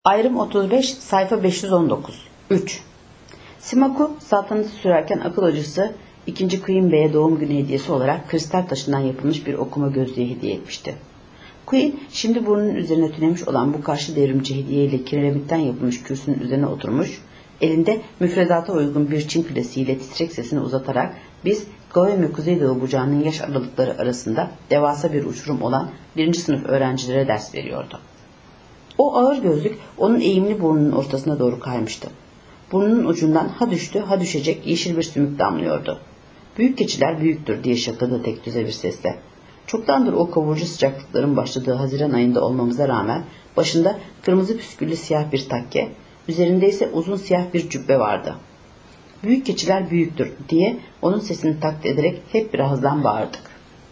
Ayrım 35, sayfa 519. 3. Simaku saltanatı sürerken akıl hocası 2. Queen Bey'e doğum günü hediyesi olarak kristal taşından yapılmış bir okuma gözlüğü hediye etmişti. Queen şimdi burnunun üzerine tünemiş olan bu karşı devrimci hediyeyle kiremitten yapılmış kürsünün üzerine oturmuş, elinde müfredata uygun bir Çin külesiyle titrek sesini uzatarak biz Gao ve Kuzeydoğu bucağının yaş aralıkları arasında devasa bir uçurum olan 1. sınıf öğrencilere ders veriyordu. O ağır gözlük onun eğimli burnunun ortasına doğru kaymıştı. Burnunun ucundan ha düştü ha düşecek yeşil bir sümük damlıyordu. Büyük keçiler büyüktür diye şakladı tek düze bir sesle. Çoktandır o kavurucu sıcaklıkların başladığı Haziran ayında olmamıza rağmen başında kırmızı püsküllü siyah bir takke, üzerinde ise uzun siyah bir cübbe vardı. Büyük keçiler büyüktür diye onun sesini taklit ederek hep bir ağızdan bağırdık.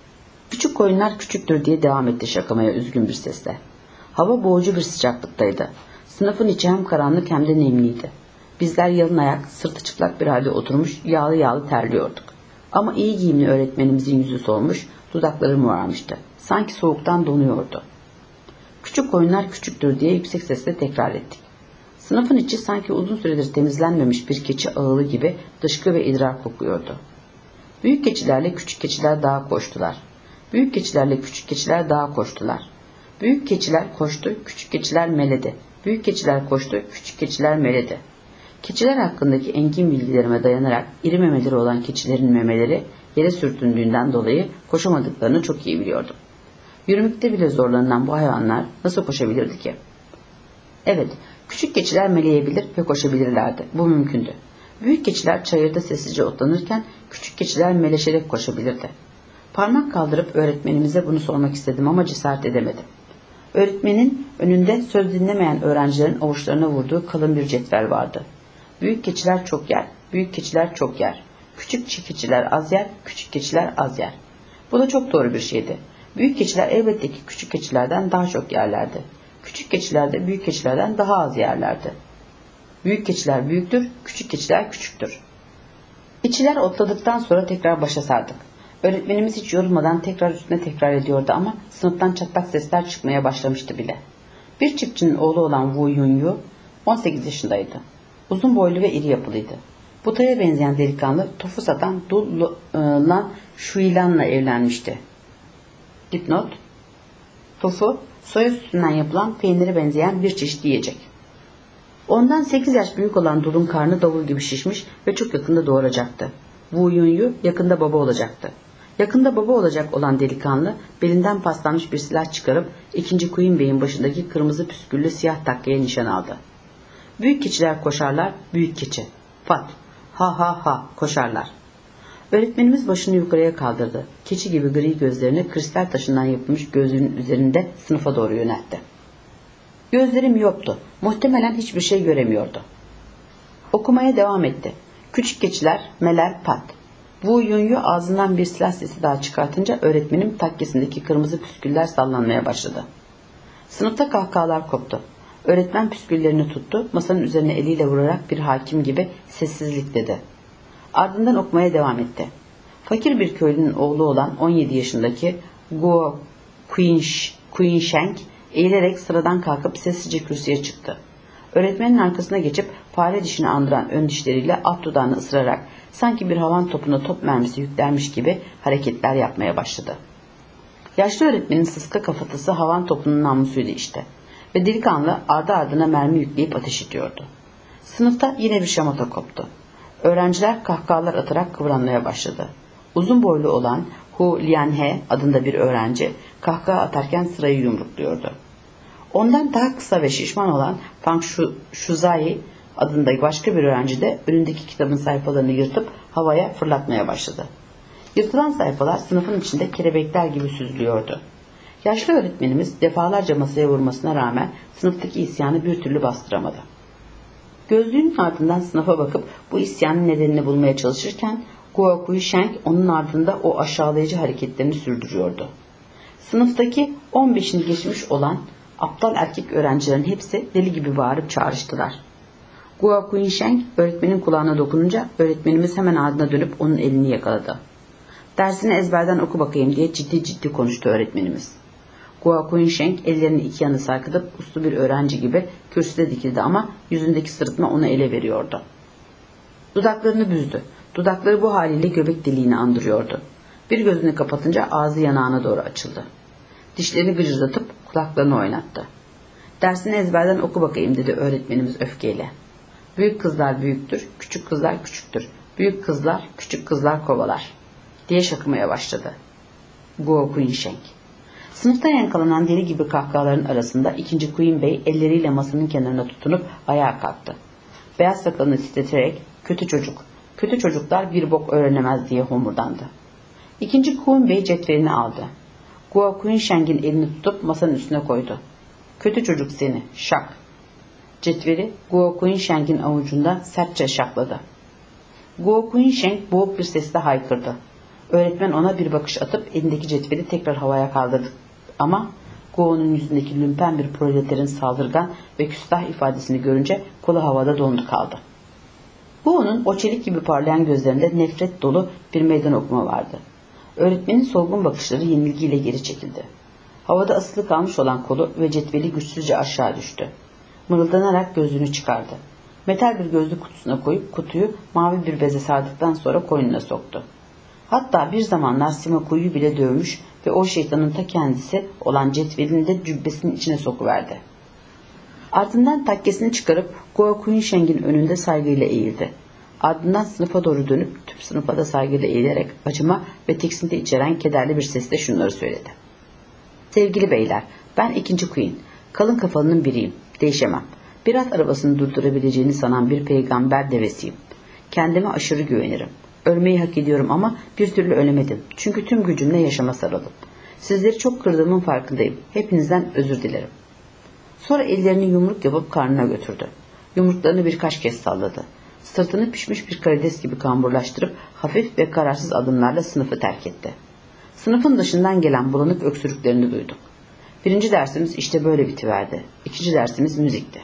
Küçük koyunlar küçüktür diye devam etti şakamaya üzgün bir sesle. Hava boğucu bir sıcaklıktaydı. Sınıfın içi hem karanlık hem de nemliydi. Bizler yalın ayak, sırtı çıplak bir halde oturmuş, yağlı yağlı terliyorduk. Ama iyi giyimli öğretmenimizin yüzü solmuş, dudakları morarmıştı. Sanki soğuktan donuyordu. Küçük koyunlar küçüktür diye yüksek sesle tekrar ettik. Sınıfın içi sanki uzun süredir temizlenmemiş bir keçi ağılı gibi dışkı ve idrar kokuyordu. Büyük keçilerle küçük keçiler dağa koştular. Büyük keçilerle küçük keçiler dağa koştular. Büyük keçiler koştu, küçük keçiler meledi. Büyük keçiler koştu, küçük keçiler meledi. Keçiler hakkındaki engin bilgilerime dayanarak iri memeleri olan keçilerin memeleri yere sürtündüğünden dolayı koşamadıklarını çok iyi biliyordum. Yürümekte bile zorlanılan bu hayvanlar nasıl koşabilirdi ki? Evet, küçük keçiler meleyebilir ve koşabilirlerdi. Bu mümkündü. Büyük keçiler çayırda sessizce otlanırken küçük keçiler meleşerek koşabilirdi. Parmak kaldırıp öğretmenimize bunu sormak istedim ama cesaret edemedim. Öğretmenin önünde söz dinlemeyen öğrencilerin avuçlarına vurduğu kalın bir cetvel vardı. Büyük keçiler çok yer, büyük keçiler çok yer. Küçük keçiler az yer, küçük keçiler az yer. Bu da çok doğru bir şeydi. Büyük keçiler elbette ki küçük keçilerden daha çok yerlerdi. Küçük keçiler de büyük keçilerden daha az yerlerdi. Büyük keçiler büyüktür, küçük keçiler küçüktür. Keçiler otladıktan sonra tekrar başa sardık. Öğretmenimiz hiç yorulmadan tekrar üstüne tekrar ediyordu ama sınıftan çatlak sesler çıkmaya başlamıştı bile. Bir çiftçinin oğlu olan Wu Yunyu 18 yaşındaydı. Uzun boylu ve iri yapılıydı. Butaya benzeyen delikanlı tofu satan Du Lan Shuilan'la evlenmişti. Dipnot: tofu, soya sütünden yapılan peynire benzeyen bir çeşit yiyecek. Ondan 8 yaş büyük olan Dul'un karnı davul gibi şişmiş ve çok yakında doğuracaktı. Wu Yunyu yakında baba olacaktı. Yakında baba olacak olan delikanlı belinden paslanmış bir silah çıkarıp 2. Queen Bey'in başındaki kırmızı püsküllü siyah takkaya nişan aldı. Büyük keçiler koşarlar, büyük keçi. Pat, ha ha ha koşarlar. Öğretmenimiz başını yukarıya kaldırdı. Keçi gibi gri gözlerini kristal taşından yapılmış gözlüğünün üzerinde sınıfa doğru yöneltti. Gözlerim yoktu. Muhtemelen hiçbir şey göremiyordu. Okumaya devam etti. Küçük keçiler, meler, pat. Wu Yunyu ağzından bir silah sesi daha çıkartınca öğretmenim takkesindeki kırmızı püsküller sallanmaya başladı. Sınıfta kahkahalar koptu. Öğretmen püsküllerini tuttu, masanın üzerine eliyle vurarak bir hakim gibi sessizlik dedi. Ardından okumaya devam etti. Fakir bir köylünün oğlu olan 17 yaşındaki Guo Quinsheng eğilerek sıradan kalkıp sessizce kürsüye çıktı. Öğretmenin arkasına geçip fare dişini andıran ön dişleriyle alt dudağını ısırarak sanki bir havan topuna top mermisi yüklermiş gibi hareketler yapmaya başladı. Yaşlı öğretmenin sıska kafatası havan topunun namlusuydu işte ve delikanlı ardı ardına mermi yükleyip ateş ediyordu. Sınıfta yine bir şamata koptu. Öğrenciler kahkahalar atarak kıvranmaya başladı. Uzun boylu olan Hu Lianhe adında bir öğrenci kahkaha atarken sırayı yumrukluyordu. Ondan daha kısa ve şişman olan Fang Shuzai adında başka bir öğrenci de önündeki kitabın sayfalarını yırtıp havaya fırlatmaya başladı. Yırtılan sayfalar sınıfın içinde kelebekler gibi süzülüyordu. Yaşlı öğretmenimiz defalarca masaya vurmasına rağmen sınıftaki isyanı bir türlü bastıramadı. Gözlüğünün ardından sınıfa bakıp bu isyanın nedenini bulmaya çalışırken Guo Quinsheng onun ardında o aşağılayıcı hareketlerini sürdürüyordu. Sınıftaki 15'ini geçmiş olan aptal erkek öğrencilerin hepsi deli gibi bağırıp çağrıştılar. Guo Quinsheng öğretmenin kulağına dokununca öğretmenimiz hemen ardına dönüp onun elini yakaladı. Dersini ezberden oku bakayım diye ciddi ciddi konuştu öğretmenimiz. Guo Kuinsheng ellerini iki yana sarkıtıp uslu bir öğrenci gibi kürsüde dikildi ama yüzündeki sırıtma onu ele veriyordu. Dudaklarını büzdü. Dudakları bu haliyle göbek deliğini andırıyordu. Bir gözünü kapatınca ağzı yanağına doğru açıldı. Dişlerini gıcırdatıp kulaklarını oynattı. Dersini ezberden oku bakayım dedi öğretmenimiz öfkeyle. Büyük kızlar büyüktür, küçük kızlar küçüktür. Büyük kızlar, küçük kızlar kovalar diye şakımaya başladı. Guo Kuinsheng. Sınıfta yankalanan deli gibi kahkahaların arasında 2. Queen Bey elleriyle masanın kenarına tutunup ayağa kalktı. Beyaz sakalını titreterek kötü çocuk, kötü çocuklar bir bok öğrenemez diye homurdandı. 2. Queen Bey cetvelini aldı. Guo Kuinsheng'in elini tutup masanın üstüne koydu. Kötü çocuk seni, şak. Cetveli Guo Kuinsheng'in avucunda sertçe şakladı. Guo Kuinsheng boğuk bir sesle haykırdı. Öğretmen ona bir bakış atıp elindeki cetveli tekrar havaya kaldırdı. Ama Guo'nun yüzündeki lümpen bir proleterin saldırgan ve küstah ifadesini görünce kolu havada dondu kaldı. Guo'nun o çelik gibi parlayan gözlerinde nefret dolu bir meydan okuma vardı. Öğretmenin solgun bakışları yenilgiyle geri çekildi. Havada asılı kalmış olan kolu ve cetveli güçsüzce aşağı düştü. Mırıldanarak gözlüğünü çıkardı. Metal bir gözlük kutusuna koyup kutuyu mavi bir beze sardıktan sonra koynuna soktu. Hatta bir zamanlar Simaku'yu bile dövmüş ve o şeytanın ta kendisi olan cetvelini de cübbesinin içine sokuverdi. Ardından takkesini çıkarıp Guo Kuinsheng'in önünde saygıyla eğildi. Ardından sınıfa doğru dönüp tüm sınıfa da saygıyla eğilerek acıma ve tiksinti içeren kederli bir sesle şunları söyledi. Sevgili beyler, ben 2. Queen, kalın kafalının biriyim, değişemem. Bir at arabasını durdurabileceğini sanan bir peygamber devesiyim. Kendime aşırı güvenirim. Ölmeyi hak ediyorum ama bir türlü ölemedim. Çünkü tüm gücümle yaşama sarıldım. Sizleri çok kırdığımın farkındayım. Hepinizden özür dilerim. Sonra ellerini yumruk yapıp karnına götürdü. Yumruklarını birkaç kez salladı. Sırtını pişmiş bir karides gibi kamburlaştırıp hafif ve kararsız adımlarla sınıfı terk etti. Sınıfın dışından gelen bulanık öksürüklerini duyduk. 1. dersimiz işte böyle bitiverdi. 2. dersimiz müzikti.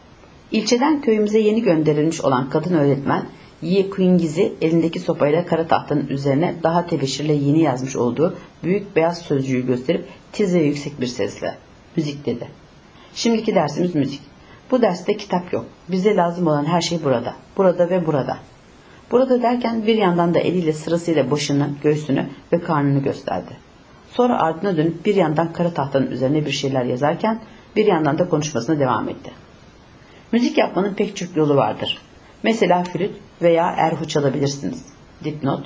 İlçeden köyümüze yeni gönderilmiş olan kadın öğretmen Ye Quingiz'i elindeki sopayla kara tahtanın üzerine daha tebeşirle yeni yazmış olduğu büyük beyaz sözcüğü gösterip tiz ve yüksek bir sesle müzik dedi. Şimdiki dersimiz müzik. Bu derste kitap yok. Bize lazım olan her şey burada. Burada ve burada. Burada derken bir yandan da eliyle sırasıyla başını, göğsünü ve karnını gösterdi. Sonra ardına dönüp bir yandan kara tahtanın üzerine bir şeyler yazarken bir yandan da konuşmasına devam etti. Müzik yapmanın pek çok yolu vardır. Mesela flüt veya erhu çalabilirsiniz. Dipnot,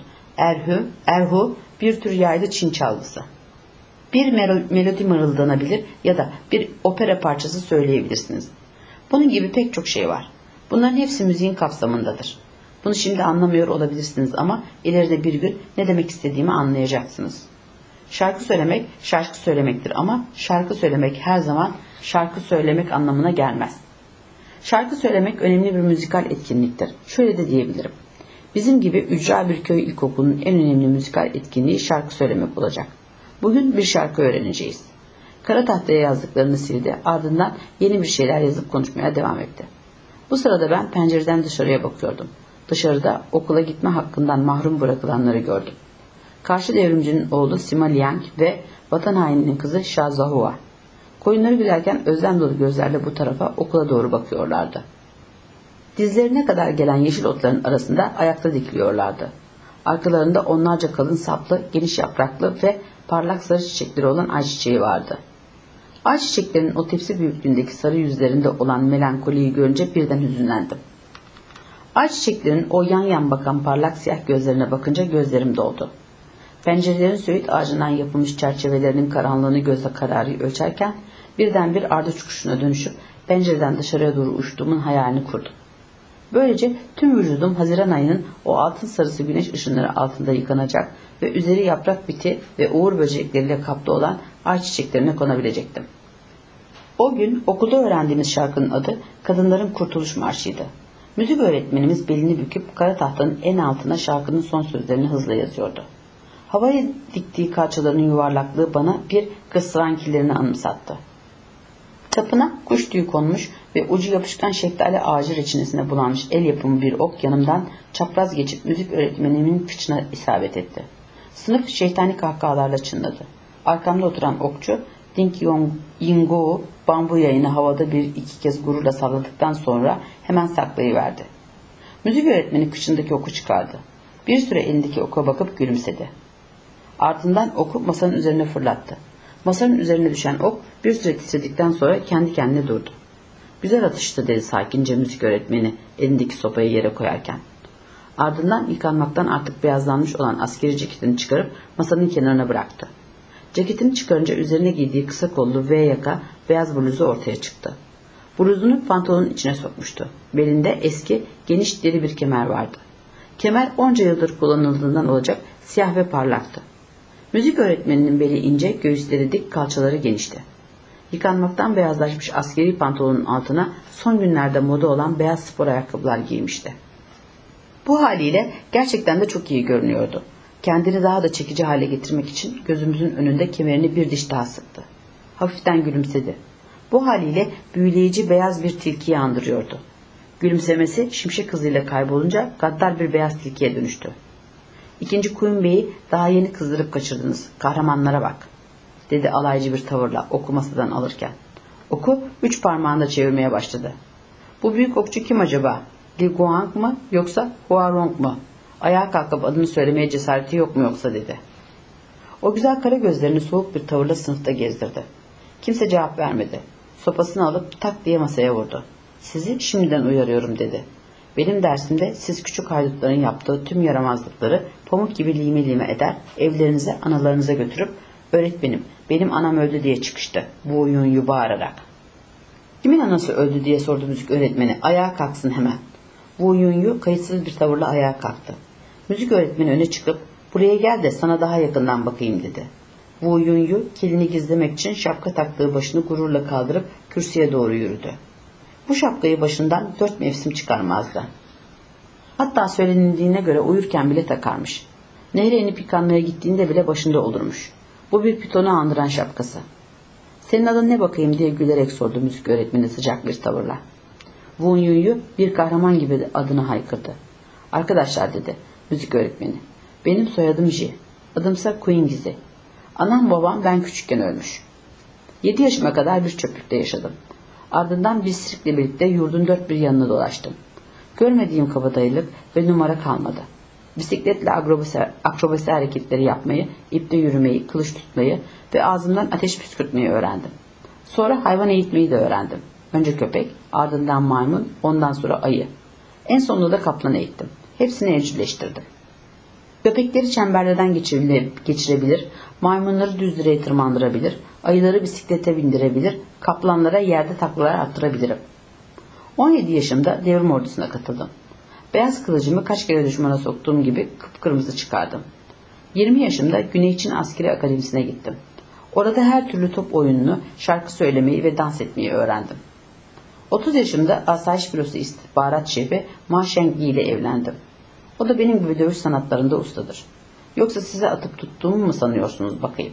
erhu bir tür yaylı Çin çalgısı. Bir melodi mırıldanabilir ya da bir opera parçası söyleyebilirsiniz. Bunun gibi pek çok şey var. Bunların hepsi müziğin kapsamındadır. Bunu şimdi anlamıyor olabilirsiniz ama ileride bir gün ne demek istediğimi anlayacaksınız. Şarkı söylemektir ama şarkı söylemek her zaman şarkı söylemek anlamına gelmez. Şarkı söylemek önemli bir müzikal etkinliktir. Şöyle de diyebilirim. Bizim gibi ücra bir köy ilkokulunun en önemli müzikal etkinliği şarkı söylemek olacak. Bugün bir şarkı öğreneceğiz. Kara tahtaya yazdıklarını sildi, ardından yeni bir şeyler yazıp konuşmaya devam etti. Bu sırada ben pencereden dışarıya bakıyordum. Dışarıda okula gitme hakkından mahrum bırakılanları gördüm. Karşı devrimcinin oğlu Sima Liang ve vatan haininin kızı Shah Zahua. Koyunları gülerken özlem dolu gözlerle bu tarafa okula doğru bakıyorlardı. Dizlerine kadar gelen yeşil otların arasında ayakta dikiliyorlardı. Arkalarında onlarca kalın saplı, geniş yapraklı ve parlak sarı çiçekleri olan ayçiçeği vardı. Ayçiçeklerin o tepsi büyüklüğündeki sarı yüzlerinde olan melankoliyi görünce birden hüzünlendim. Ayçiçeklerin o yan yan bakan parlak siyah gözlerine bakınca gözlerim doldu. Pencerelerin söğüt ağacından yapılmış çerçevelerinin karanlığını gözle kararı ölçerken birden bir ardıç kuşuna dönüşüp pencereden dışarıya doğru uçtuğumun hayalini kurdum. Böylece tüm vücudum Haziran ayının o altın sarısı güneş ışınları altında yıkanacak ve üzeri yaprak biti ve uğur böcekleriyle kaplı olan ayçiçeklerine konabilecektim. O gün okulda öğrendiğimiz şarkının adı Kadınların Kurtuluş Marşı'ydı. Müzik öğretmenimiz belini büküp kara tahtanın en altına şarkının son sözlerini hızla yazıyordu. Havaya diktiği kalçalarının yuvarlaklığı bana bir kısrankilerini anımsattı. Sapına kuş tüyü konmuş ve ucu yapışkan şeftali ağacı reçinesine bulanmış el yapımı bir ok yanımdan çapraz geçip müzik öğretmenimin kıçına isabet etti. Sınıf şeytani kahkahalarla çınladı. Arkamda oturan okçu Ding Yingou bambu yayını havada bir iki kez gururla salladıktan sonra hemen saklayıverdi. Müzik öğretmeni kıçındaki oku çıkardı. Bir süre elindeki oka bakıp gülümsedi. Ardından oku masanın üzerine fırlattı. Masanın üzerine düşen ok bir süre titredikten sonra kendi kendine durdu. Güzel atıştı dedi sakince müzik öğretmeni elindeki sopayı yere koyarken. Ardından yıkanmaktan artık beyazlanmış olan askeri ceketini çıkarıp masanın kenarına bıraktı. Ceketini çıkarınca üzerine giydiği kısa kollu V yaka beyaz bluzu ortaya çıktı. Bluzunu pantolonun içine sokmuştu. Belinde eski, geniş deri bir kemer vardı. Kemer onca yıldır kullanıldığından olacak siyah ve parlaktı. Müzik öğretmeninin beli ince, göğüsleri dik, kalçaları genişti. Yıkanmaktan beyazlaşmış askeri pantolonun altına son günlerde moda olan beyaz spor ayakkabılar giymişti. Bu haliyle gerçekten de çok iyi görünüyordu. Kendini daha da çekici hale getirmek için gözümüzün önünde kemerini bir diş daha sıktı. Hafiften gülümsedi. Bu haliyle büyüleyici beyaz bir tilkiyi andırıyordu. Gülümsemesi şimşek hızıyla kaybolunca gaddar bir beyaz tilkiye dönüştü. "İkinci Queen Bey'i daha yeni kızdırıp kaçırdınız. Kahramanlara bak," dedi alaycı bir tavırla oku masadan alırken. Oku 3 parmağında çevirmeye başladı. "Bu büyük okçu kim acaba? Li Guang mı yoksa Huarong mu? Ayağa kalkıp adını söylemeye cesareti yok mu yoksa?" dedi. O güzel kara gözlerini soğuk bir tavırla sınıfta gezdirdi. Kimse cevap vermedi. Sopasını alıp tak diye masaya vurdu. "Sizi şimdiden uyarıyorum," dedi. "Benim dersimde siz küçük haydutların yaptığı tüm yaramazlıkları pamuk gibi lime lime eder, evlerinize, analarınıza götürüp 'Öğretmenim, benim anam öldü,' diye çıkıştı, bu oyunyu bağırarak." "Kimin anası öldü?" diye sordu müzik öğretmeni. "Ayağa kalksın hemen." Wu Yunyu kayıtsız bir tavırla ayağa kalktı. Müzik öğretmeni öne çıkıp "Buraya gel de sana daha yakından bakayım," dedi. Wu Yunyu kilini gizlemek için şapka taktığı başını gururla kaldırıp kürsüye doğru yürüdü. Bu şapkayı başından 4 mevsim çıkarmazdı. Hatta söylenildiğine göre uyurken bile takarmış. Nehre inip yıkanmaya gittiğinde bile başında olurmuş. Bu bir pitonu andıran şapkası. "Senin adın ne bakayım?" diye gülerek sordu müzik öğretmeni sıcak bir tavırla. Wu Yunyu bir kahraman gibi adını haykırdı. "Arkadaşlar," dedi müzik öğretmeni, "benim soyadım Ji. Adımsa Queen Gizi. Anam babam ben küçükken ölmüş. 7 yaşıma kadar bir çöplükte yaşadım. Ardından bir sirkle birlikte yurdun dört bir yanına dolaştım. Görmediğim kabadayılık ve numara kalmadı. Bisikletle akrobasi hareketleri yapmayı, ipte yürümeyi, kılıç tutmayı ve ağzımdan ateş püskürtmeyi öğrendim. Sonra hayvan eğitmeyi de öğrendim. Önce köpek, ardından maymun, ondan sonra ayı. En sonunda da kaplan eğittim. Hepsini evcilleştirdim. Köpekleri çemberlerden geçirebilir, maymunları düz direğe tırmandırabilir, ayıları bisiklete bindirebilir, kaplanlara yerde taklalar attırabilirim. 17 yaşımda devrim ordusuna katıldım. Beyaz kılıcımı kaç kere düşmana soktuğum gibi kıpkırmızı çıkardım. 20 yaşımda Güney Çin Askeri Akademisi'ne gittim. Orada her türlü top oyununu, şarkı söylemeyi ve dans etmeyi öğrendim. 30 yaşımda Asayiş Bürosu İstihbarat Şefi Ma Shengyi ile evlendim. O da benim gibi dövüş sanatlarında ustadır. Yoksa size atıp tuttuğumu mu sanıyorsunuz bakayım?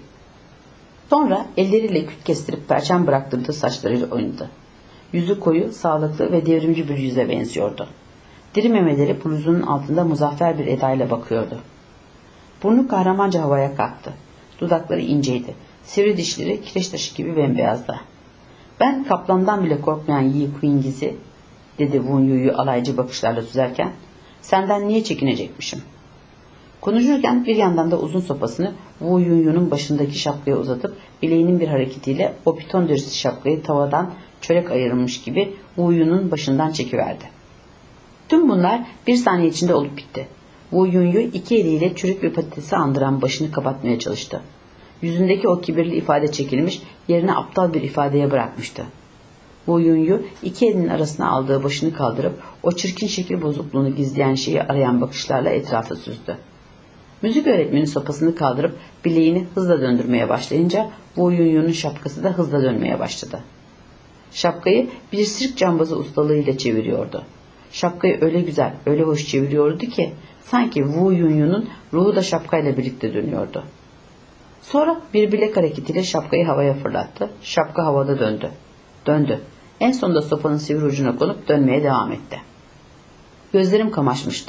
Sonra elleriyle küt kestirip perçem bıraktırdığı saçlarıyla oynadı. Yüzü koyu, sağlıklı ve devrimci bir yüze benziyordu. Diri memeleri bluzunun altında muzaffer bir edayla bakıyordu. Burnu kahramanca havaya kalktı. Dudakları inceydi. Sivri dişleri kireç taşı gibi bembeyazdı. "Ben kaplandan bile korkmayan Yi Quingiz'i," dedi Wu Yu'yu alaycı bakışlarla süzerken, "senden niye çekinecekmişim?" Konuşurken bir yandan da uzun sopasını Wu Yu'nun başındaki şapkaya uzatıp bileğinin bir hareketiyle o piton derisi şapkayı tavadan çörek ayırmış gibi Wu Yu'nun başından çekiverdi. Tüm bunlar bir saniye içinde olup bitti. Wu Yu iki eliyle çürük bir patatesi andıran başını kapatmaya çalıştı. Yüzündeki o kibirli ifade çekilmiş, yerine aptal bir ifadeye bırakmıştı. Wu Yu iki elinin arasına aldığı başını kaldırıp o çirkin şekil bozukluğunu gizleyen şeyi arayan bakışlarla etrafa süzdü. Müzik öğretmeni sopasını kaldırıp bileğini hızla döndürmeye başlayınca Wu Yu'nun şapkası da hızla dönmeye başladı. Şapkayı bir sirk cambazı ustalığıyla çeviriyordu. Şapkayı öyle güzel, öyle hoş çeviriyordu ki sanki Wu Yu'nun ruhu da şapkayla birlikte dönüyordu. Sonra bir bilek hareketiyle şapkayı havaya fırlattı. Şapka havada döndü. Döndü. En sonunda sopanın sivri ucuna konup dönmeye devam etti. Gözlerim kamaşmıştı.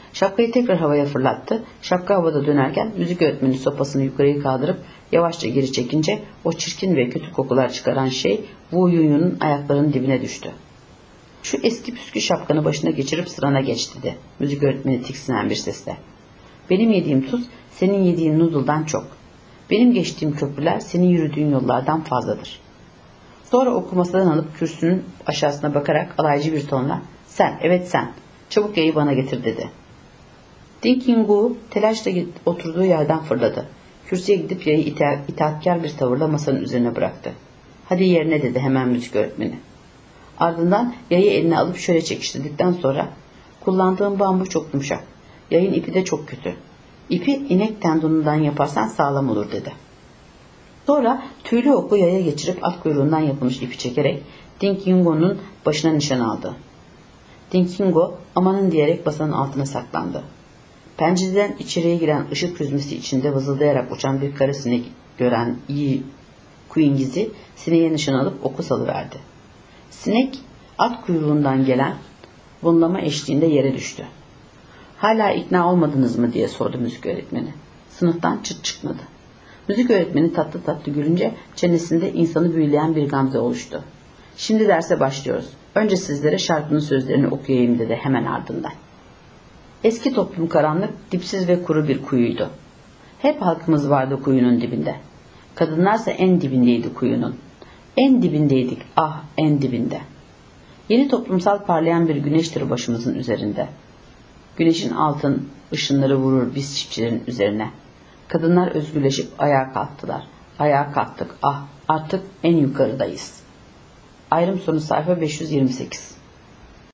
Şapkayı tekrar havaya fırlattı. Şapka havada dönerken müzik öğretmeni sopasını yukarıya kaldırıp yavaşça geri çekince o çirkin ve kötü kokular çıkaran şey Wu Yunyu'nun ayaklarının dibine düştü. "Şu eski püskü şapkanı başına geçirip sırana geç," dedi müzik öğretmeni tiksinen bir sesle. "Benim yediğim tuz senin yediğin noodle'dan çok. Benim geçtiğim köprüler senin yürüdüğün yollardan fazladır." Sonra oku masadan alıp kürsünün aşağısına bakarak alaycı bir tonla "Sen, evet sen, çabuk yayı bana getir," dedi. Ding Yinggu telaşla oturduğu yerden fırladı. Kürsüye gidip yayı itaatkar bir tavırla masanın üzerine bıraktı. "Hadi yerine," dedi hemen müzik öğretmeni. Ardından yayı eline alıp şöyle çekiştirdikten sonra "Kullandığım bambu çok yumuşak. Yayın ipi de çok kötü. İpi inek tendonundan yaparsan sağlam olur," dedi. Sonra tüylü oku yaya geçirip at kuyruğundan yapılmış ipi çekerek Ding Yinggu'nun başına nişan aldı. Ding Yinggu amanın diyerek masanın altına saklandı. Pencereden içeriye giren ışık hüzmesi içinde vızıldayarak uçan bir kara sinek gören Yi Kuingiz'i sineğe nişan alıp oku salıverdi. Sinek at kuyruğundan gelen vonlama eşliğinde yere düştü. "Hala ikna olmadınız mı?" diye sordu müzik öğretmeni. Sınıftan çıt çıkmadı. Müzik öğretmeni tatlı tatlı gülünce çenesinde insanı büyüleyen bir gamze oluştu. "Şimdi derse başlıyoruz. Önce sizlere şarkının sözlerini okuyayım," dedi hemen ardından. Eski toplum karanlık, dipsiz ve kuru bir kuyuydu. Hep halkımız vardı kuyunun dibinde. Kadınlarsa en dibindeydi kuyunun. En dibindeydik, ah en dibinde. Yeni toplumsal parlayan bir güneştir başımızın üzerinde. Güneşin altın ışınları vurur biz çiftçilerin üzerine. Kadınlar özgürleşip ayağa kalktılar. Ayağa kalktık, ah artık en yukarıdayız. Ayrım sonu sayfa 528.